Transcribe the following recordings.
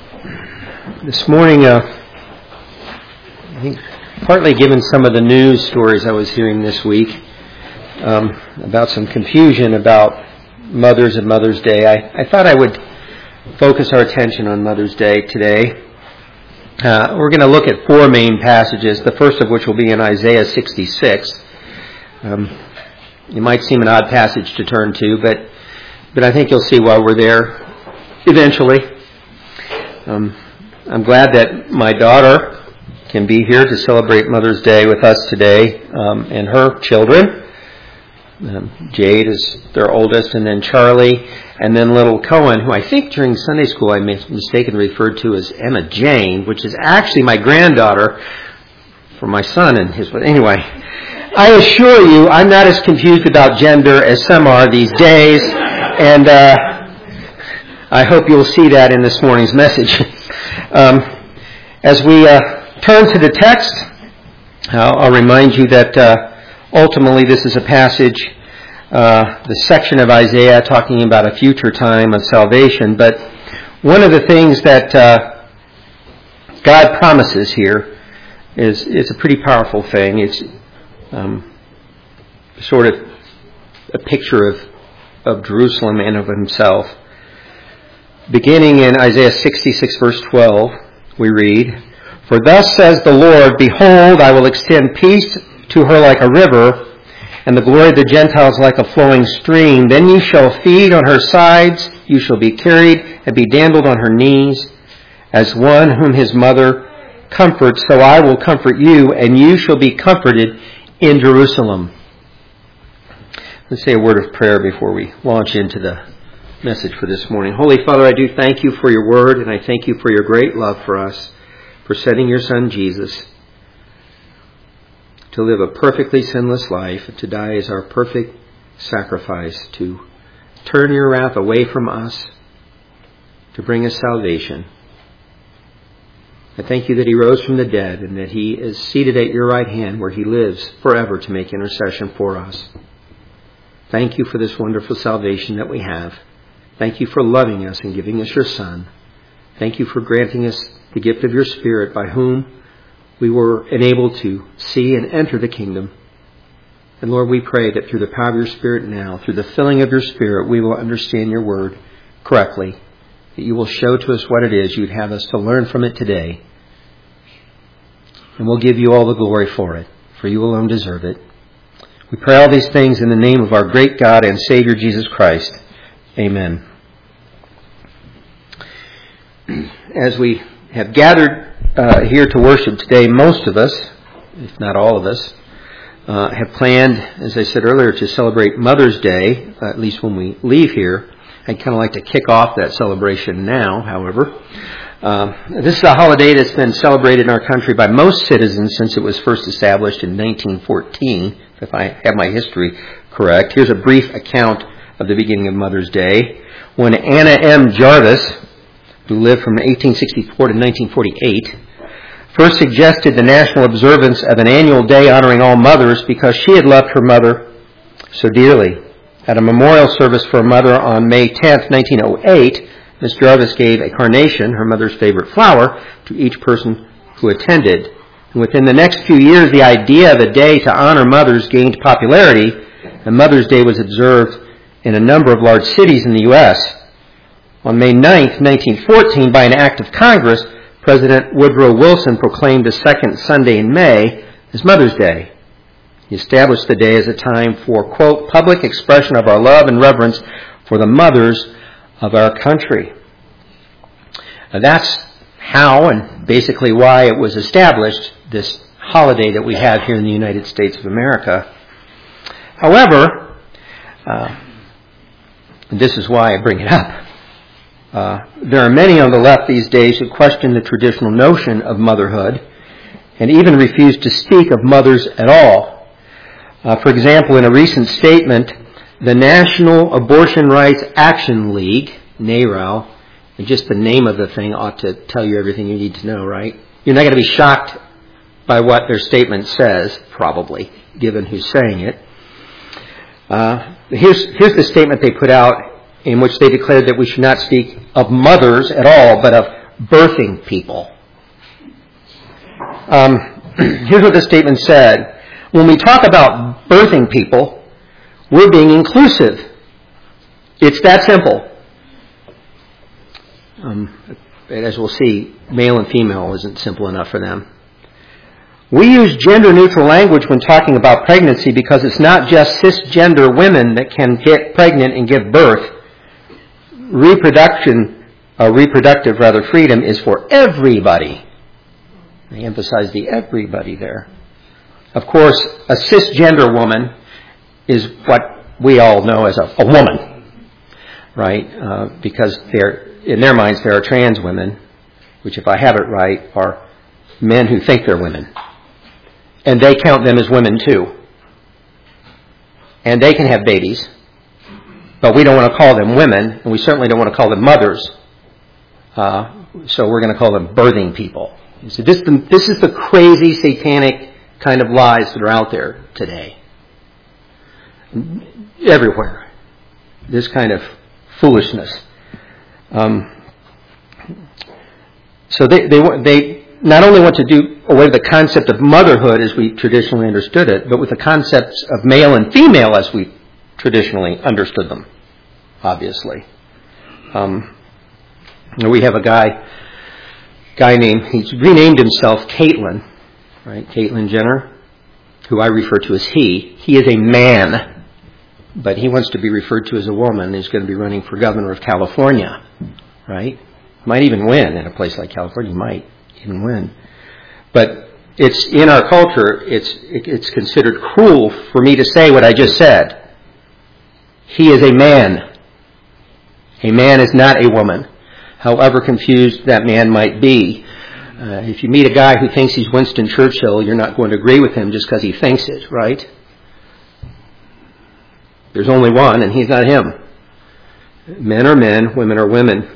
This morning, I think partly given some of the news stories I was hearing this week about some confusion about mothers and Mother's Day, I thought I would focus our attention on Mother's Day today. We're going to look at four main passages, the first of which will be in Isaiah 66. It might seem an odd passage to turn to, but I think you'll see why we're there eventually. I'm glad that my daughter can be here to celebrate Mother's Day with us today, and her children. Jade is their oldest, and then Charlie, and then little Cohen, who I think during Sunday school I mistakenly referred to as Emma Jane, which is actually my granddaughter for my son and his... Anyway, I assure you I'm not as confused about gender as some are these days, and I hope you'll see that in this morning's message. As we turn to the text, I'll remind you that ultimately this is a passage, the section of Isaiah talking about a future time of salvation. But one of the things that God promises here is a pretty powerful thing. It's sort of a picture of Jerusalem and of himself. Beginning in Isaiah 66 verse 12, we read, "For thus says the Lord, Behold, I will extend peace to her like a river, and the glory of the Gentiles like a flowing stream. Then you shall feed on her sides, you shall be carried and be dandled on her knees. As one whom his mother comforts, so I will comfort you, and you shall be comforted in Jerusalem." Let's say a word of prayer before we launch into the message for this morning. Holy Father, I do thank you for your word, and I thank you for your great love for us, for sending your Son Jesus to live a perfectly sinless life, and to die as our perfect sacrifice, to turn your wrath away from us, to bring us salvation. I thank you that he rose from the dead, and that he is seated at your right hand, where he lives forever to make intercession for us. Thank you for this wonderful salvation that we have. Thank you for loving us and giving us your Son. Thank you for granting us the gift of your Spirit, by whom we were enabled to see and enter the kingdom. And Lord, we pray that through the power of your Spirit now, through the filling of your Spirit, we will understand your word correctly, that you will show to us what it is you'd have us to learn from it today. And we'll give you all the glory for it, for you alone deserve it. We pray all these things in the name of our great God and Savior, Jesus Christ. Amen. As we have gathered here to worship today, most of us, if not all of us, have planned, as I said earlier, to celebrate Mother's Day, at least when we leave here. I'd kind of like to kick off that celebration now, however. This is a holiday that's been celebrated in our country by most citizens since it was first established in 1914, if I have my history correct. Here's a brief account of the beginning of Mother's Day. When Anna M. Jarvis, who lived from 1864 to 1948, first suggested the national observance of an annual day honoring all mothers because she had loved her mother so dearly. At a memorial service for her mother on May 10th, 1908, Miss Jarvis gave a carnation, her mother's favorite flower, to each person who attended. And within the next few years, the idea of a day to honor mothers gained popularity, and Mother's Day was observed in a number of large cities in the U.S. On May 9th, 1914, by an act of Congress, President Woodrow Wilson proclaimed the second Sunday in May as Mother's Day. He established the day as a time for, quote, public expression of our love and reverence for the mothers of our country. That's how and basically why it was established, this holiday that we have here in the United States of America. However, and this is why I bring it up, there are many on the left these days who question the traditional notion of motherhood and even refuse to speak of mothers at all. For example, in a recent statement, the National Abortion Rights Action League, NARAL, and just the name of the thing ought to tell you everything you need to know, right? You're not going to be shocked by what their statement says, probably, given who's saying it. Here's the statement they put out, in which they declared that we should not speak of mothers at all, but of birthing people. Here's what the statement said. When we talk about birthing people, we're being inclusive. It's that simple. As we'll see, male and female isn't simple enough for them. We use gender-neutral language when talking about pregnancy because it's not just cisgender women that can get pregnant and give birth. Reproductive freedom is for everybody. They emphasize the everybody there. Of course, a cisgender woman is what we all know as a woman, right? Because in their minds there are trans women, which if I have it right are men who think they're women. And they count them as women too. And they can have babies, but we don't want to call them women, and we certainly don't want to call them mothers. So we're going to call them birthing people. So this is the crazy satanic kind of lies that are out there today. Everywhere. This kind of foolishness. So they not only want to do away with the concept of motherhood as we traditionally understood it, but with the concepts of male and female as we traditionally understood them, obviously. We have a guy named, he's renamed himself Caitlyn, right? Caitlyn Jenner, who I refer to as he. He is a man, but he wants to be referred to as a woman. He's going to be running for governor of California, right? Might even win in a place like California. He might even win. But it's in our culture, it's considered cruel for me to say what I just said. He is a man. A man is not a woman, however confused that man might be. If you meet a guy who thinks he's Winston Churchill, you're not going to agree with him just because he thinks it, right? There's only one, and he's not him. Men are men, women are women.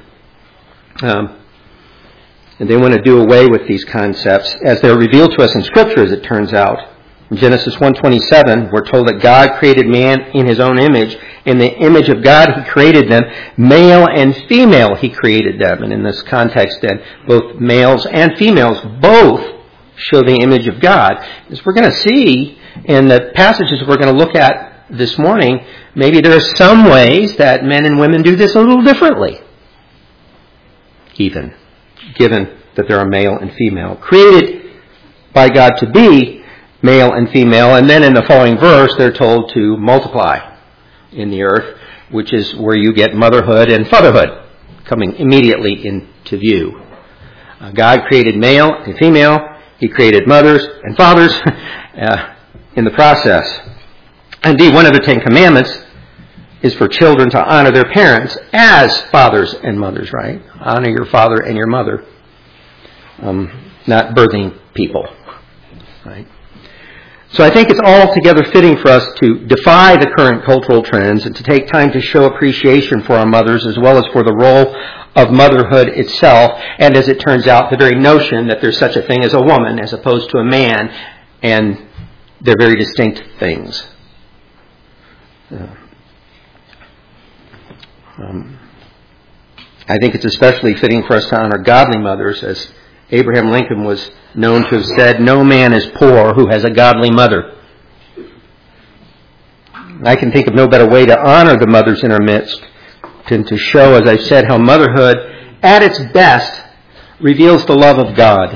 And they want to do away with these concepts as they're revealed to us in Scripture, as it turns out. In Genesis 1:27, we're told that God created man in His own image. In the image of God, He created them. Male and female, He created them. And in this context, then, both males and females both show the image of God. As we're going to see in the passages we're going to look at this morning, maybe there are some ways that men and women do this a little differently, even, given that there are male and female, created by God to be male and female, and then in the following verse they're told to multiply in the earth, which is where you get motherhood and fatherhood coming immediately into view. God created male and female. He created mothers and fathers in the process. Indeed, one of the Ten Commandments is for children to honor their parents as fathers and mothers, right? Honor your father and your mother. Not birthing people, right? So I think it's altogether fitting for us to defy the current cultural trends and to take time to show appreciation for our mothers as well as for the role of motherhood itself, and as it turns out, the very notion that there's such a thing as a woman as opposed to a man, and they're very distinct things. I think it's especially fitting for us to honor godly mothers, as Abraham Lincoln was known to have said, "No man is poor who has a godly mother." I can think of no better way to honor the mothers in our midst than to show, as I've said, how motherhood, at its best, reveals the love of God.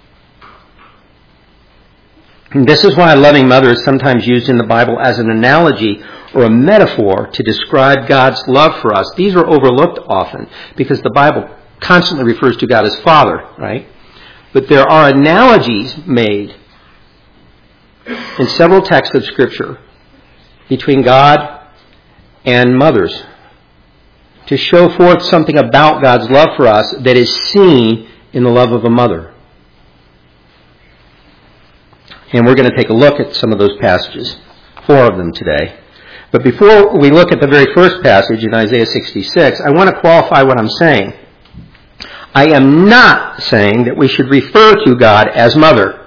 And this is why a loving mother is sometimes used in the Bible as an analogy or a metaphor to describe God's love for us. These are overlooked often because the Bible constantly refers to God as Father, right? But there are analogies made in several texts of Scripture between God and mothers to show forth something about God's love for us that is seen in the love of a mother. And we're going to take a look at some of those passages, 4 of them today. But before we look at the very first passage in Isaiah 66, I want to qualify what I'm saying. I am not saying that we should refer to God as mother.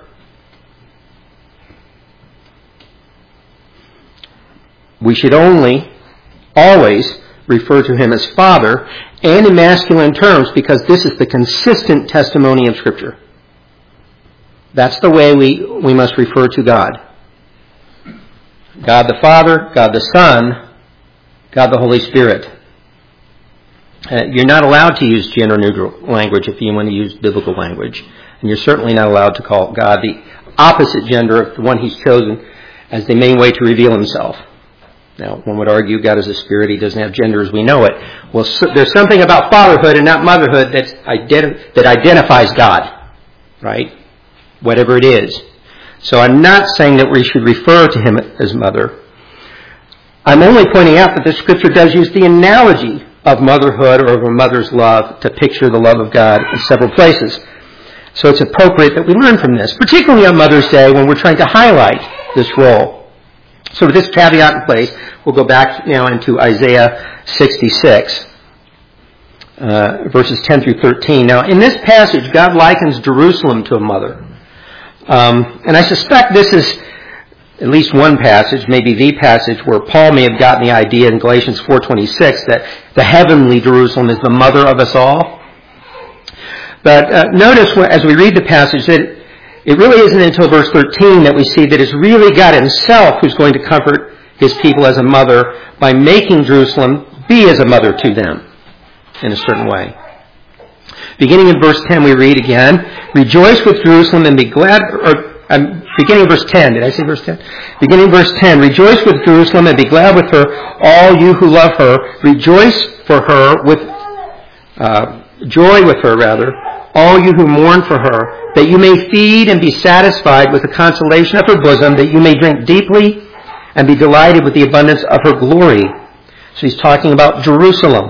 We should only always refer to him as Father, and in masculine terms, because this is the consistent testimony of Scripture. That's the way we must refer to God. God the Father, God the Son, God the Holy Spirit. You're not allowed to use gender-neutral language if you want to use biblical language. And you're certainly not allowed to call God the opposite gender of the one he's chosen as the main way to reveal himself. Now, one would argue God is a spirit. He doesn't have gender as we know it. Well, there's something about fatherhood and not motherhood that identifies God, right? Whatever it is. So I'm not saying that we should refer to him as mother. I'm only pointing out that the Scripture does use the analogy of motherhood or of a mother's love to picture the love of God in several places. So it's appropriate that we learn from this, particularly on Mother's Day when we're trying to highlight this role. So with this caveat in place, we'll go back now into Isaiah 66, verses 10 through 13. Now, in this passage, God likens Jerusalem to a mother. And I suspect this is at least one passage, maybe the passage, where Paul may have gotten the idea in Galatians 4:26 that the heavenly Jerusalem is the mother of us all. But notice as we read the passage that it really isn't until verse 13 that we see that it's really God himself who's going to comfort his people as a mother by making Jerusalem be as a mother to them in a certain way. Beginning in verse 10 we read again, "Rejoice with Jerusalem and be glad," beginning in verse 10, did I say verse 10? Beginning in verse 10, "Rejoice with Jerusalem and be glad with her, all you who love her. Rejoice for her with joy with her, all you who mourn for her, that you may feed and be satisfied with the consolation of her bosom, that you may drink deeply and be delighted with the abundance of her glory." So he's talking about Jerusalem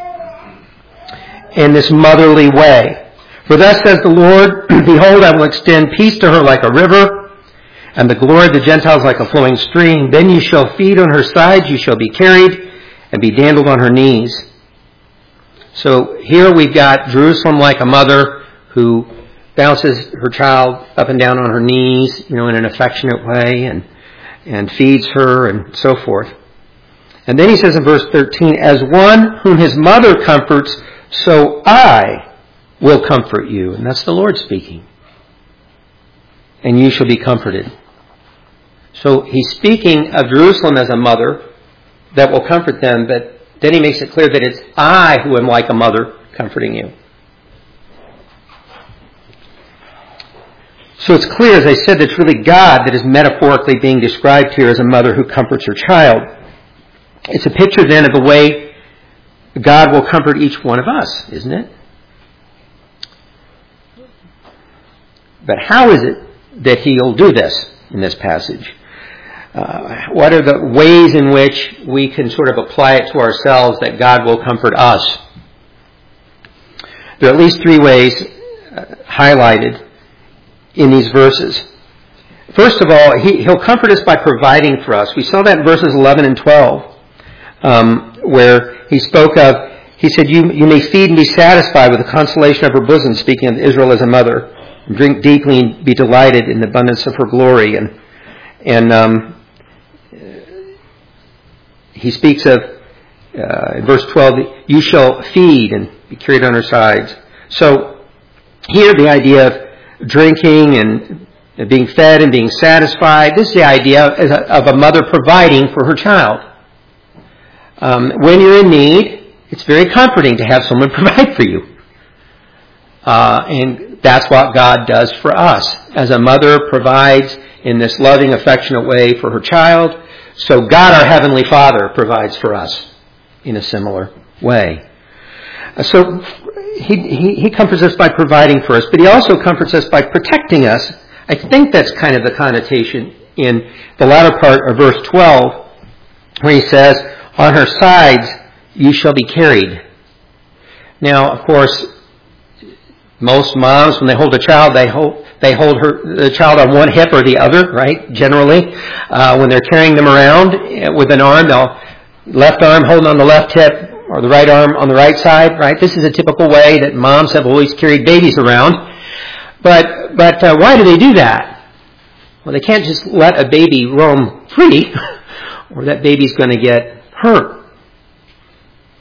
in this motherly way. "For thus says the Lord, behold, I will extend peace to her like a river, and the glory of the Gentiles like a flowing stream. Then you shall feed on her sides, you shall be carried, and be dandled on her knees." So here we've got Jerusalem like a mother who bounces her child up and down on her knees, in an affectionate way, and feeds her and so forth. And then he says in verse 13, "As one whom his mother comforts, so I will comfort you." And that's the Lord speaking. "And you shall be comforted." So he's speaking of Jerusalem as a mother that will comfort them, but then he makes it clear that it's I who am like a mother comforting you. So it's clear, as I said, that it's really God that is metaphorically being described here as a mother who comforts her child. It's a picture then of the way God will comfort each one of us, isn't it? But how is it that he'll do this in this passage? What are the ways in which we can sort of apply it to ourselves that God will comfort us? There are at least three ways highlighted in these verses. First of all, he'll comfort us by providing for us. We saw that in verses 11 and 12, where he said, you may feed and be satisfied with the consolation of her bosom, speaking of Israel as a mother, and drink deeply and be delighted in the abundance of her glory. And he speaks of, in verse 12, you shall feed and be carried on her sides. So here the idea of drinking and being fed and being satisfied, this is the idea of a mother providing for her child. When you're in need, it's very comforting to have someone provide for you. And that's what God does for us. As a mother provides in this loving, affectionate way for her child, so God, our Heavenly Father, provides for us in a similar way. So he comforts us by providing for us, but he also comforts us by protecting us. I think that's kind of the connotation in the latter part of verse 12, where he says, on her sides you shall be carried. Now, of course, most moms, when they hold a child, they hold the child on one hip or the other, right? Generally, when they're carrying them around with an arm, left arm holding on the left hip or the right arm on the right side, right? This is a typical way that moms have always carried babies around. But why do they do that? Well, they can't just let a baby roam free, or that baby's going to get hurt.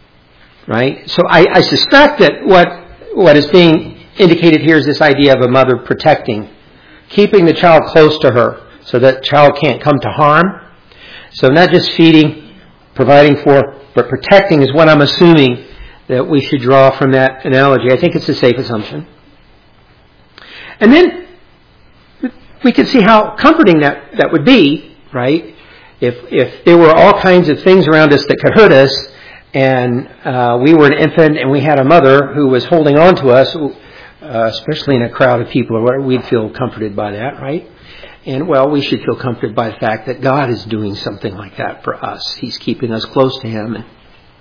right? So I suspect that what is being indicated here is this idea of a mother protecting, keeping the child close to her so that child can't come to harm. So not just feeding, providing for, but protecting is what I'm assuming that we should draw from that analogy. I think it's a safe assumption. And then we can see how comforting that would be, right? If there were all kinds of things around us that could hurt us, and we were an infant and we had a mother who was holding on to us, especially in a crowd of people, or whatever, we'd feel comforted by that, right? And, well, we should feel comforted by the fact that God is doing something like that for us. He's keeping us close to Him and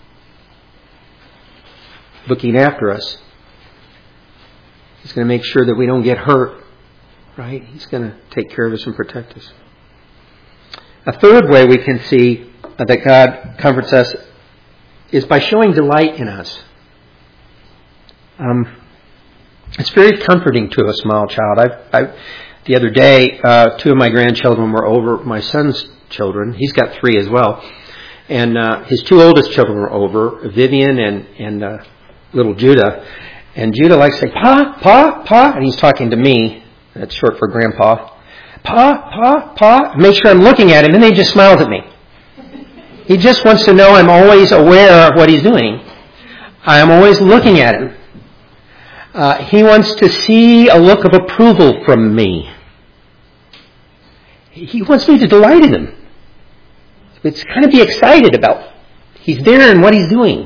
looking after us. He's going to make sure that we don't get hurt, right? He's going to take care of us and protect us. A third way we can see that God comforts us is by showing delight in us. It's very comforting to a small child. The other day, two of my grandchildren were over, my son's children. He's got 3 as well. And his 2 oldest children were over, Vivian and little Judah. And Judah likes to say, Pa, Pa, Pa. And he's talking to me. That's short for Grandpa. Pa, Pa, Pa. Make sure I'm looking at him, and then he just smiles at me. He just wants to know I'm always aware of what he's doing. I'm always looking at him. He wants to see a look of approval from me. He wants me to delight in him. It's kind of be excited about. He's there and what he's doing.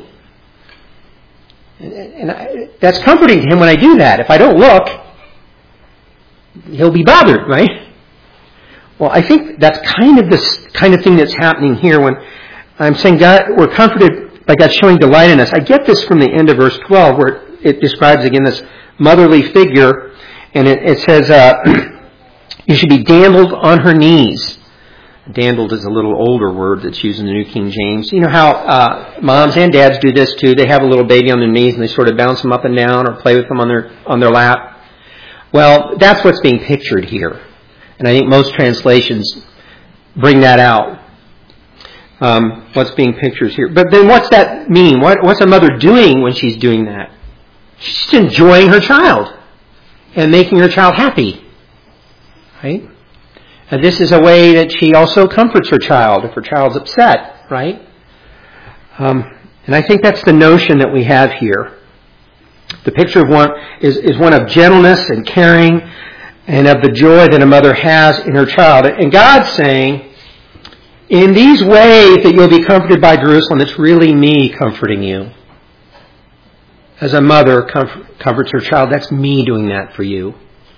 And that's comforting to him when I do that. If I don't look, he'll be bothered, right? Well, I think that's kind of this kind of thing that's happening here when I'm saying God, we're comforted by God showing delight in us. I get this from the end of verse 12 where it describes again this motherly figure, and it says, you should be dandled on her knees. Dandled is a little older word that's used in the New King James. You know how moms and dads do this too. They have a little baby on their knees and they sort of bounce them up and down or play with them on their lap. Well, that's what's being pictured here. And I think most translations bring that out. What's being pictured here. But then what's that mean? What's a mother doing when she's doing that? She's enjoying her child and making her child happy. Right? And this is a way that she also comforts her child if her child's upset, right? And I think that's the notion that we have here. The picture of one is one of gentleness and caring and of the joy that a mother has in her child. And God's saying, in these ways that you'll be comforted by Jerusalem, it's really me comforting you. As a mother comforts her child, that's me doing that for you.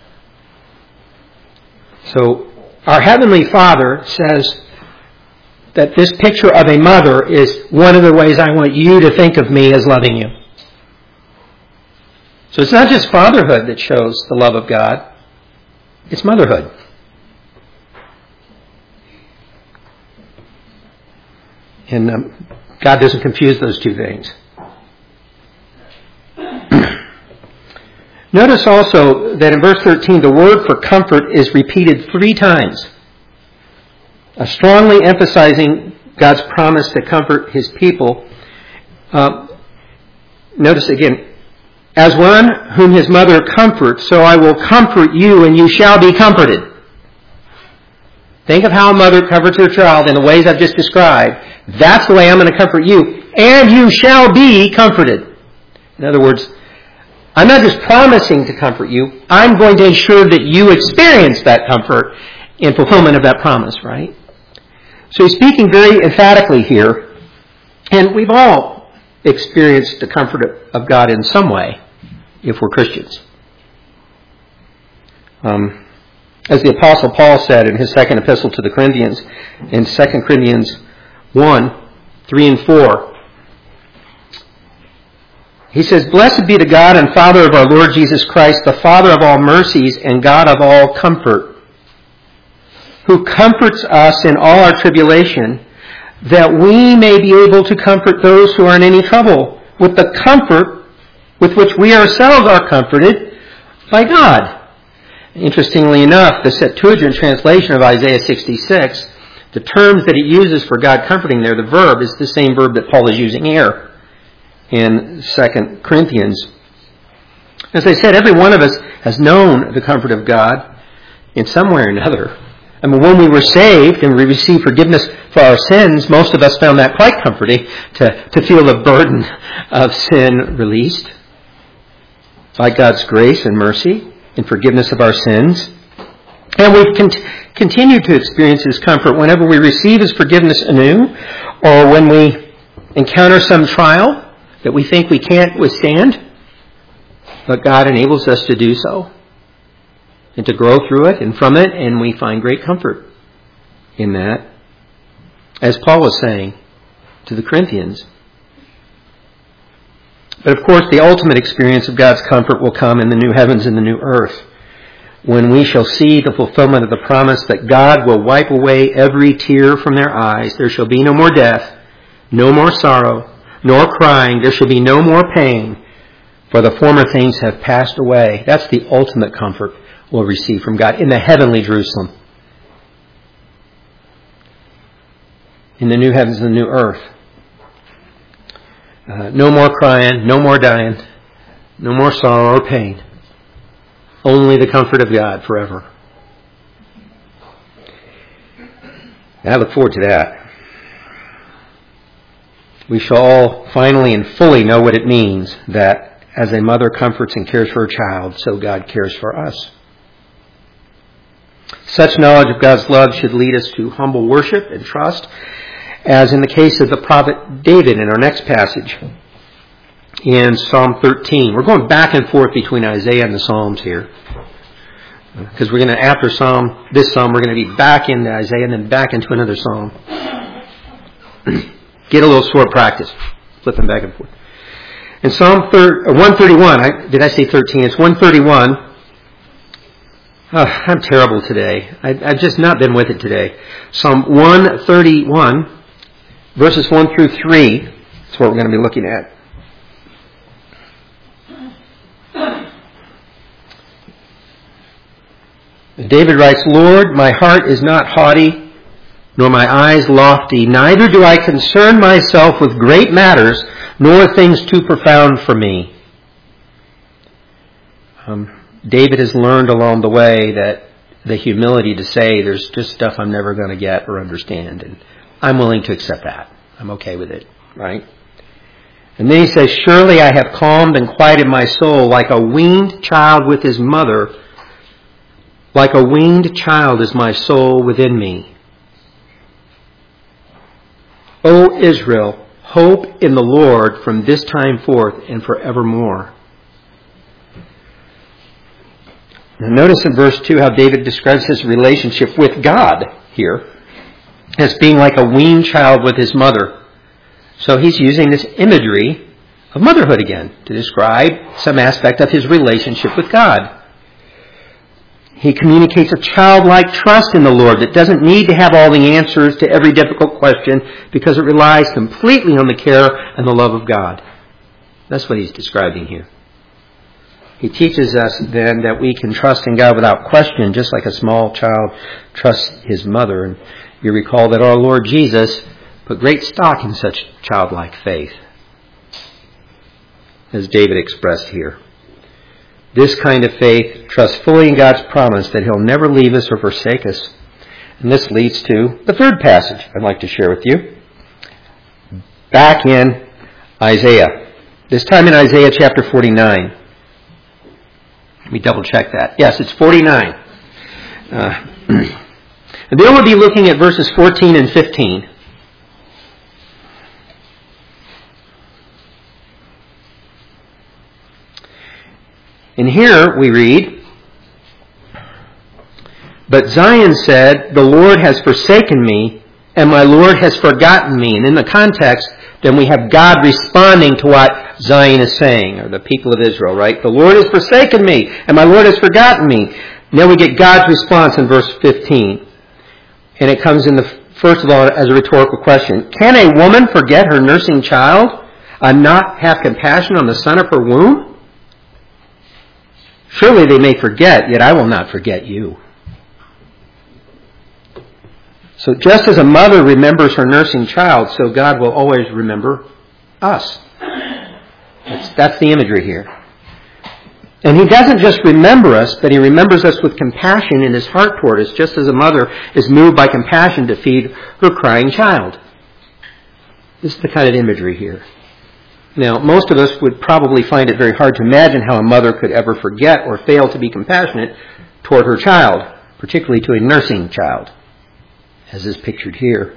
So, our Heavenly Father says that this picture of a mother is one of the ways I want you to think of me as loving you. So it's not just fatherhood that shows the love of God. It's motherhood. And God doesn't confuse those two things. Notice also that in verse 13, the word for comfort is repeated 3 times, strongly emphasizing God's promise to comfort His people. Notice again, as one whom His mother comforts, so I will comfort you, and you shall be comforted. Think of how a mother comforts her child in the ways I've just described. That's the way I'm going to comfort you, and you shall be comforted. In other words, I'm not just promising to comfort you. I'm going to ensure that you experience that comfort in fulfillment of that promise, right? So he's speaking very emphatically here. And we've all experienced the comfort of God in some way, if we're Christians. As the Apostle Paul said in his second epistle to the Corinthians, in 2 Corinthians 1, 3 and 4, he says, "Blessed be the God and Father of our Lord Jesus Christ, the Father of all mercies and God of all comfort, who comforts us in all our tribulation, that we may be able to comfort those who are in any trouble with the comfort with which we ourselves are comforted by God." Interestingly enough, the Septuagint translation of Isaiah 66, the terms that it uses for God comforting there, the verb is the same verb that Paul is using here. in 2 Corinthians. As I said, every one of us has known the comfort of God in some way or another. I mean, when we were saved and we received forgiveness for our sins, most of us found that quite comforting to feel the burden of sin released by God's grace and mercy and forgiveness of our sins. And we've continued to experience His comfort whenever we receive His forgiveness anew, or when we encounter some trial that we think we can't withstand, but God enables us to do so and to grow through it and from it, and we find great comfort in that. As Paul was saying to the Corinthians. But of course, the ultimate experience of God's comfort will come in the new heavens and the new earth, when we shall see the fulfillment of the promise that God will wipe away every tear from their eyes. There shall be no more death, no more sorrow, nor crying. There shall be no more pain, for the former things have passed away. That's the ultimate comfort we'll receive from God in the heavenly Jerusalem, in the new heavens and the new earth. No more crying, no more dying, no more sorrow or pain. Only the comfort of God forever. And I look forward to that. We shall all finally and fully know what it means that as a mother comforts and cares for her child, so God cares for us. Such knowledge of God's love should lead us to humble worship and trust, as in the case of the prophet David in our next passage in Psalm 13. We're going back and forth between Isaiah and the Psalms here, because we're going to, after this Psalm, we're going to be back into Isaiah and then back into another Psalm. Get a little sword practice, flipping back and forth. In Psalm 131, did I say 13? It's 131. Oh, I'm terrible today. I've just not been with it today. Psalm 131, verses 1 through 3. That's what we're going to be looking at. David writes, Lord, my heart is not haughty, nor my eyes lofty. Neither do I concern myself with great matters, nor things too profound for me. David has learned along the way that the humility to say there's just stuff I'm never going to get or understand, and I'm willing to accept that. I'm okay with it, right? And then he says, surely I have calmed and quieted my soul like a weaned child with his mother. Like a weaned child is my soul within me. O Israel, hope in the Lord from this time forth and forevermore. Now notice in verse 2 how David describes his relationship with God here as being like a weaned child with his mother. So he's using this imagery of motherhood again to describe some aspect of his relationship with God. He communicates a childlike trust in the Lord that doesn't need to have all the answers to every difficult question because it relies completely on the care and the love of God. That's what he's describing here. He teaches us then that we can trust in God without question, just like a small child trusts his mother. And you recall that our Lord Jesus put great stock in such childlike faith, as David expressed here. This kind of faith trusts fully in God's promise that He'll never leave us or forsake us. And this leads to the third passage I'd like to share with you. Back in Isaiah. This time in Isaiah chapter 49. Let me double check that. Yes, it's 49. And then we'll be looking at verses 14 and 15. And here we read, but Zion said, the Lord has forsaken me, and my Lord has forgotten me. And in the context, then we have God responding to what Zion is saying, or the people of Israel, right? The Lord has forsaken me, and my Lord has forgotten me. And then we get God's response in verse 15. And it comes in first of all, as a rhetorical question. Can a woman forget her nursing child and not have compassion on the son of her womb? Surely they may forget, yet I will not forget you. So just as a mother remembers her nursing child, so God will always remember us. That's the imagery here. And he doesn't just remember us, but he remembers us with compassion in his heart toward us, just as a mother is moved by compassion to feed her crying child. This is the kind of imagery here. Now, most of us would probably find it very hard to imagine how a mother could ever forget or fail to be compassionate toward her child, particularly to a nursing child, as is pictured here.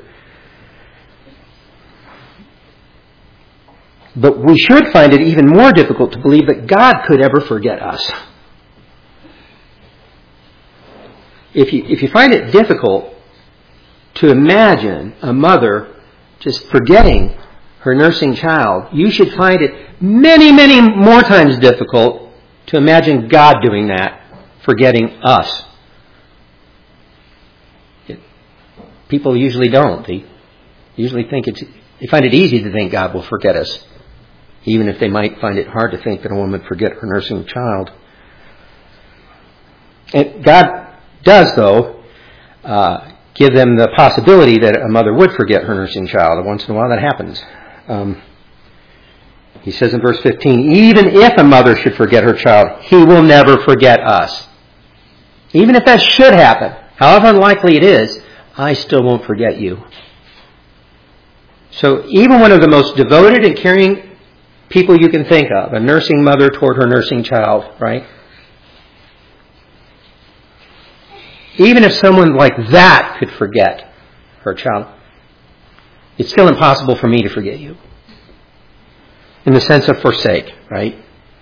But we should find it even more difficult to believe that God could ever forget us. If you find it difficult to imagine a mother just forgetting her nursing child, you should find it many, many more times difficult to imagine God doing that, forgetting us. People usually don't. They usually think they find it easy to think God will forget us, even if they might find it hard to think that a woman would forget her nursing child. And God does, though, give them the possibility that a mother would forget her nursing child. And once in a while that happens. He says in verse 15, even if a mother should forget her child, he will never forget us. Even if that should happen, however unlikely it is, I still won't forget you. So even one of the most devoted and caring people you can think of, a nursing mother toward her nursing child, right? Even if someone like that could forget her child, it's still impossible for me to forget you. In the sense of forsake, right?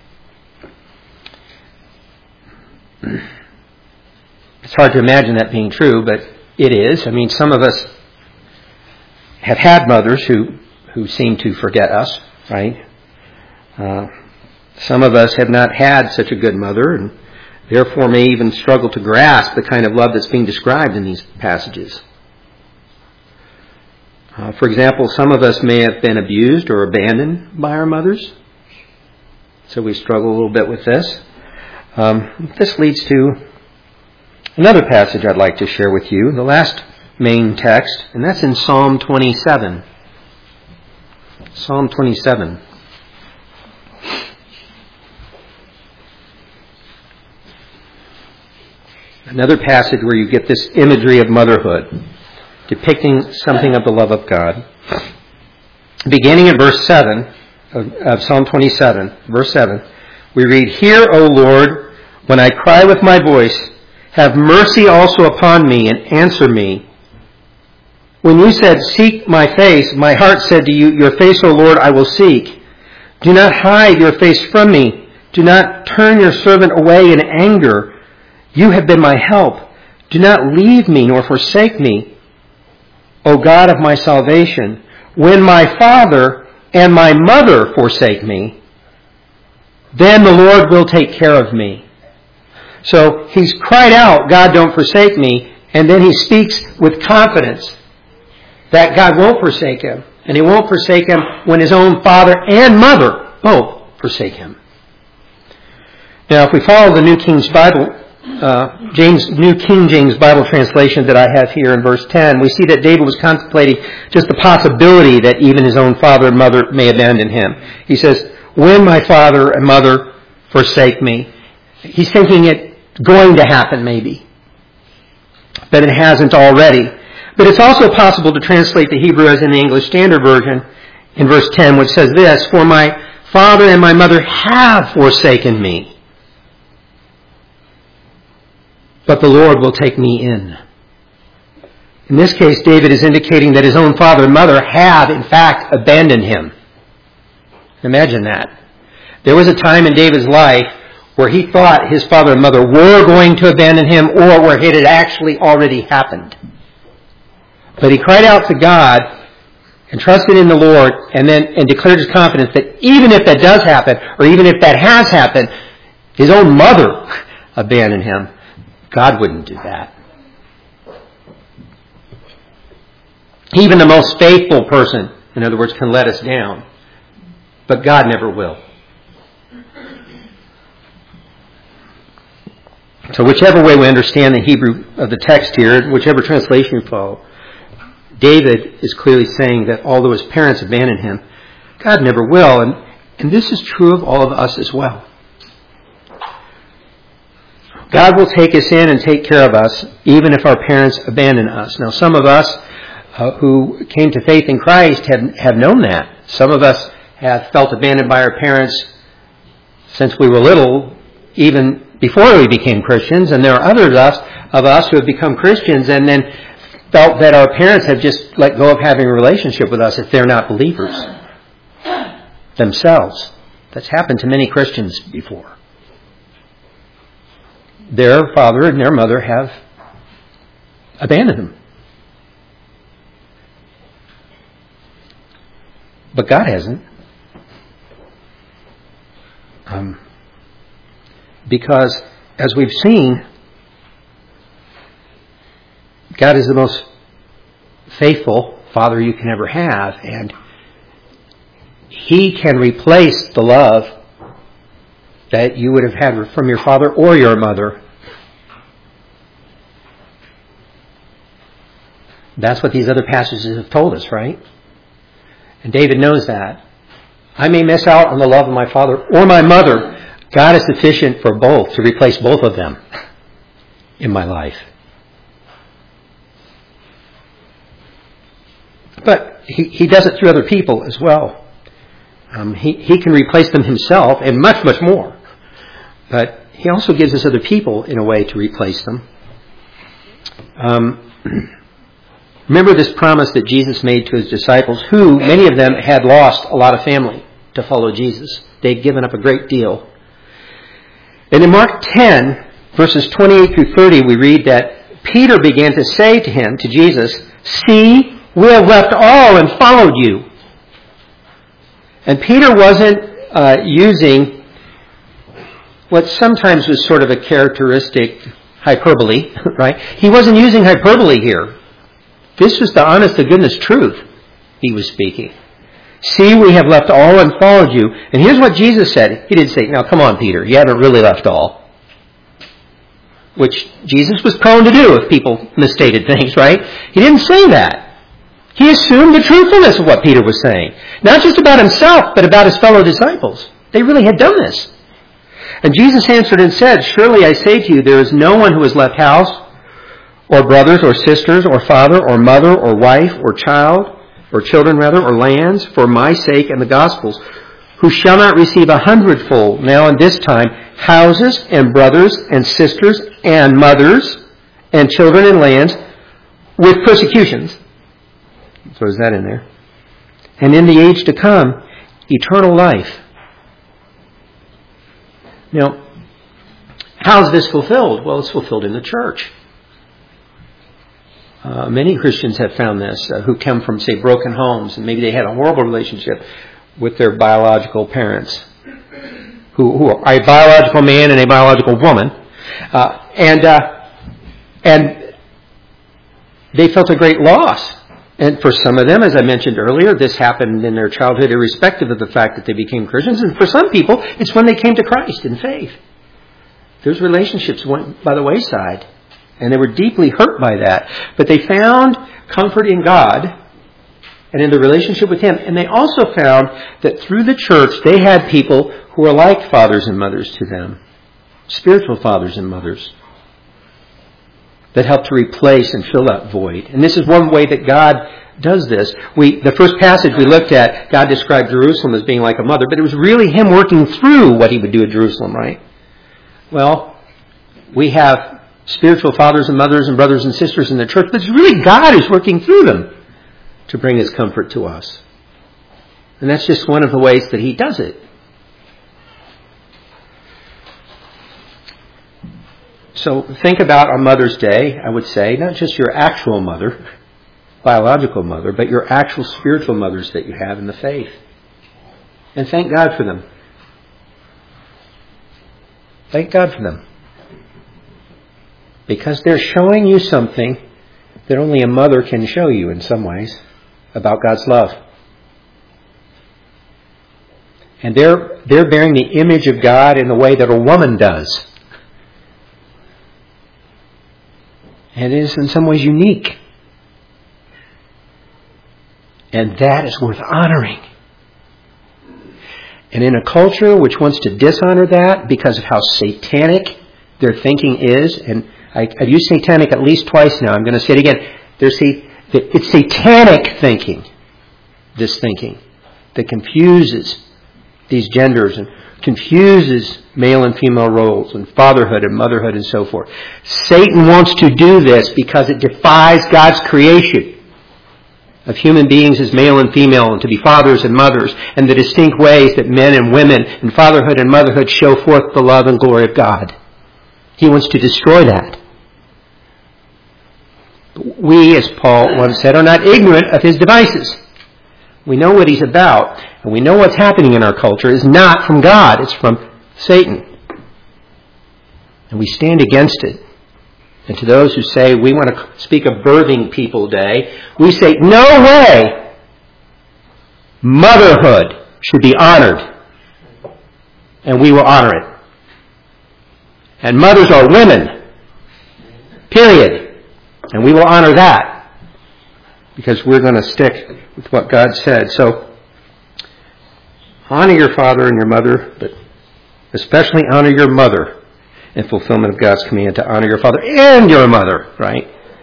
It's hard to imagine that being true, but it is. I mean, some of us have had mothers who seem to forget us, right? Some of us have not had such a good mother, and therefore may even struggle to grasp the kind of love that's being described in these passages. For example, some of us may have been abused or abandoned by our mothers, so we struggle a little bit with this. This leads to another passage I'd like to share with you, the last main text, and that's in Psalm 27. Psalm 27. Another passage where you get this imagery of motherhood, depicting something of the love of God. Beginning in verse 7 of Psalm 27, verse 7, we read, "Hear, O Lord, when I cry with my voice, have mercy also upon me and answer me. When you said, 'Seek my face,' my heart said to you, 'Your face, O Lord, I will seek.' Do not hide your face from me. Do not turn your servant away in anger. You have been my help. Do not leave me nor forsake me, O God of my salvation. When my father and my mother forsake me, then the Lord will take care of me." So he's cried out, "God, don't forsake me," and then he speaks with confidence that God won't forsake him, and he won't forsake him when his own father and mother both forsake him. Now, if we follow the New King James Bible translation that I have here in verse 10, we see that David was contemplating just the possibility that even his own father and mother may abandon him. He says, "When my father and mother forsake me." He's thinking it going to happen maybe, but it hasn't already. But it's also possible to translate the Hebrew as in the English Standard Version in verse 10, which says this, "For my father and my mother have forsaken me, but the Lord will take me in." In this case, David is indicating that his own father and mother have, in fact, abandoned him. Imagine that. There was a time in David's life where he thought his father and mother were going to abandon him, or where it had actually already happened. But he cried out to God and trusted in the Lord, and declared his confidence that even if that does happen, or even if that has happened, his own mother abandoned him, God wouldn't do that. Even the most faithful person, in other words, can let us down, but God never will. So whichever way we understand the Hebrew of the text here, whichever translation you follow, David is clearly saying that although his parents abandoned him, God never will. And this is true of all of us as well. God will take us in and take care of us even if our parents abandon us. Now, some of us who came to faith in Christ have known that. Some of us have felt abandoned by our parents since we were little, even before we became Christians. And there are others of us who have become Christians and then felt that our parents have just let go of having a relationship with us if they're not believers themselves. That's happened to many Christians before. Their father and their mother have abandoned them. But God hasn't. Because, as we've seen, God is the most faithful Father you can ever have, and He can replace the love that you would have had from your father or your mother. That's what these other passages have told us, right? And David knows that. I may miss out on the love of my father or my mother. God is sufficient for both, to replace both of them in my life. But He does it through other people as well. He can replace them Himself and much, much more. But He also gives us other people in a way to replace them. Remember this promise that Jesus made to His disciples, who, many of them, had lost a lot of family to follow Jesus. They'd given up a great deal. And in Mark 10, verses 28 through 30, we read that Peter began to say to him, to Jesus, "See, we have left all and followed you." And Peter wasn't using what sometimes was sort of a characteristic hyperbole, right? He wasn't using hyperbole here. This was the honest-to-goodness truth he was speaking. "See, we have left all and followed you." And here's what Jesus said. He didn't say, "Now come on, Peter, you haven't really left all." Which Jesus was prone to do if people misstated things, right? He didn't say that. He assumed the truthfulness of what Peter was saying. Not just about himself, but about his fellow disciples. They really had done this. And Jesus answered and said, "Surely I say to you, there is no one who has left house, or brothers, or sisters, or father, or mother, or wife, or child, or children rather, or lands, for my sake and the gospel's, who shall not receive 100-fold now in this time, houses, and brothers, and sisters, and mothers, and children, and lands, with persecutions." Throws that in there. "And in the age to come, eternal life." Now, how is this fulfilled? Well, it's fulfilled in the church. Many Christians have found this, who come from, say, broken homes, and maybe they had a horrible relationship with their biological parents, who are a biological man and a biological woman, and they felt a great loss. And for some of them, as I mentioned earlier, this happened in their childhood irrespective of the fact that they became Christians. And for some people, it's when they came to Christ in faith. Those relationships went by the wayside. And they were deeply hurt by that. But they found comfort in God and in the relationship with Him. And they also found that through the church, they had people who were like fathers and mothers to them. Spiritual fathers and mothers. That help to replace and fill that void. And this is one way that God does this. The first passage we looked at, God described Jerusalem as being like a mother, but it was really Him working through what He would do at Jerusalem, right? Well, we have spiritual fathers and mothers and brothers and sisters in the church, but it's really God who's working through them to bring His comfort to us. And that's just one of the ways that He does it. So think about on Mother's Day, I would say, not just your actual mother, biological mother, but your actual spiritual mothers that you have in the faith. And thank God for them. Thank God for them. Because they're showing you something that only a mother can show you in some ways about God's love. And they're bearing the image of God in the way that a woman does. And it is in some ways unique. And that is worth honoring. And in a culture which wants to dishonor that because of how satanic their thinking is, and I've used satanic at least twice now, I'm going to say it again. It's satanic thinking, this thinking, that confuses these genders and confuses male and female roles and fatherhood and motherhood and so forth. Satan wants to do this because it defies God's creation of human beings as male and female and to be fathers and mothers and the distinct ways that men and women in fatherhood and motherhood show forth the love and glory of God. He wants to destroy that. We, as Paul once said, are not ignorant of his devices. We know what he's about, and we know what's happening in our culture is not from God, it's from Satan. And we stand against it. And to those who say we want to speak of Birthing People Day, we say, no way! Motherhood should be honored. And we will honor it. And mothers are women. Period. And we will honor that. Because we're going to stick with what God said. So, honor your father and your mother, but especially honor your mother in fulfillment of God's command to honor your father and your mother, right?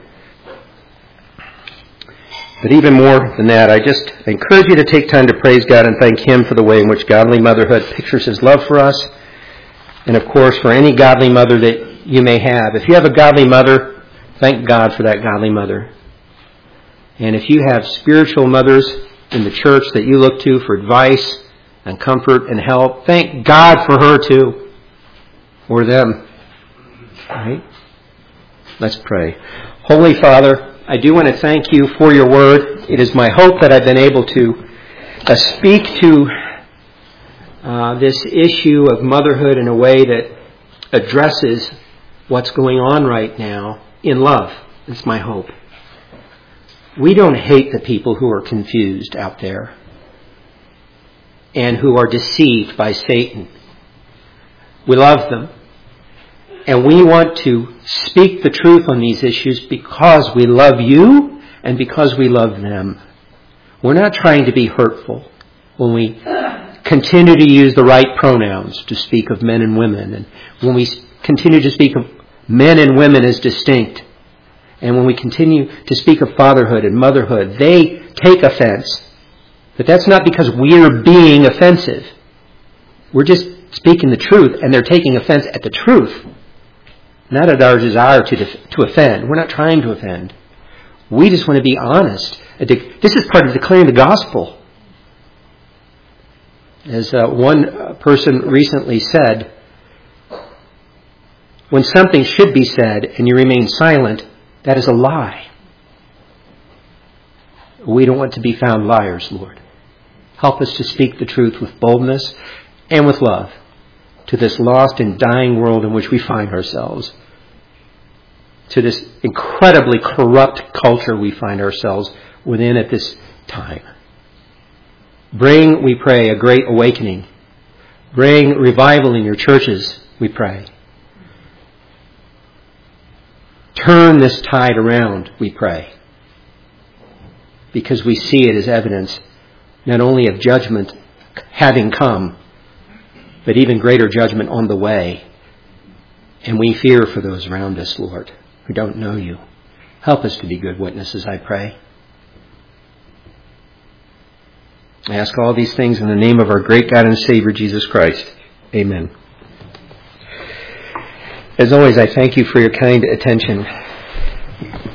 But even more than that, I just encourage you to take time to praise God and thank Him for the way in which godly motherhood pictures His love for us. And of course, for any godly mother that you may have. If you have a godly mother, thank God for that godly mother. And if you have spiritual mothers in the church that you look to for advice and comfort and help, thank God for her too. Or them. Right? Let's pray. Holy Father, I do want to thank you for your word. It is my hope that I've been able to speak to this issue of motherhood in a way that addresses what's going on right now in love. It's my hope. We don't hate the people who are confused out there and who are deceived by Satan. We love them. And we want to speak the truth on these issues because we love you and because we love them. We're not trying to be hurtful when we continue to use the right pronouns to speak of men and women, and when we continue to speak of men and women as distinct, and when we continue to speak of fatherhood and motherhood. They take offense. But that's not because we're being offensive. We're just speaking the truth, and they're taking offense at the truth. Not at our desire to offend. We're not trying to offend. We just want to be honest. This is part of declaring the gospel. As one person recently said, when something should be said and you remain silent, that is a lie. We don't want to be found liars, Lord. Help us to speak the truth with boldness and with love to this lost and dying world in which we find ourselves, to this incredibly corrupt culture we find ourselves within at this time. Bring, we pray, a great awakening. Bring revival in your churches, we pray. Turn this tide around, we pray, because we see it as evidence not only of judgment having come, but even greater judgment on the way. And we fear for those around us, Lord, who don't know you. Help us to be good witnesses, I pray. I ask all these things in the name of our great God and Savior, Jesus Christ. Amen. As always, I thank you for your kind attention.